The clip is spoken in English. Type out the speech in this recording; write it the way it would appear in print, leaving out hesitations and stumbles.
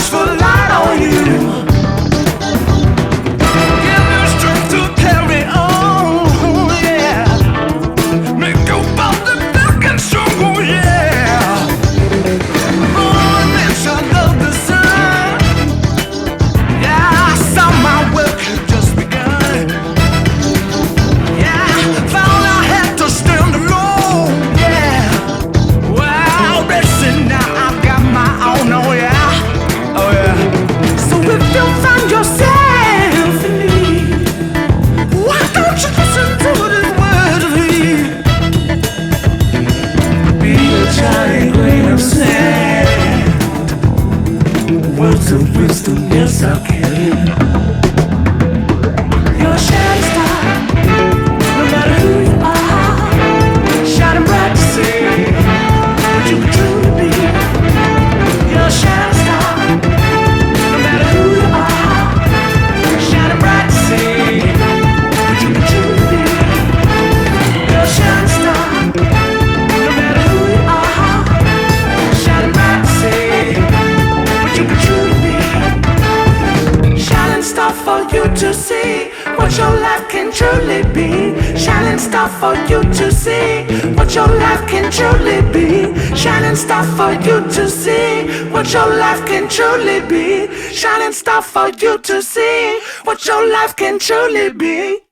wishful light on you. Give me strength to carry on, yeah. Make your body back and strong, oh yeah. Oh, mention of the sun. Yeah, I saw my work had just begun. Yeah, found I had to stand alone, yeah. Well, listen now, I've got my own, oh yeah. Oh yeah. So if you find yourself in need, why don't you listen to this word of me? Be a giant grain of sand. Words of wisdom, yes I can. You're a shining star, no matter who you are, shining bright to see what you could truly be. You're a shining star, no matter who you are, shining bright to see what you could truly be. You're a shining star, no matter who you are, shining bright to see what you could truly be. Shining star for you to see what your life can truly be. Shining star for you to see what your life can truly be. Shining star for you to see what your life can truly be. Shining star for you to see what your life can truly be.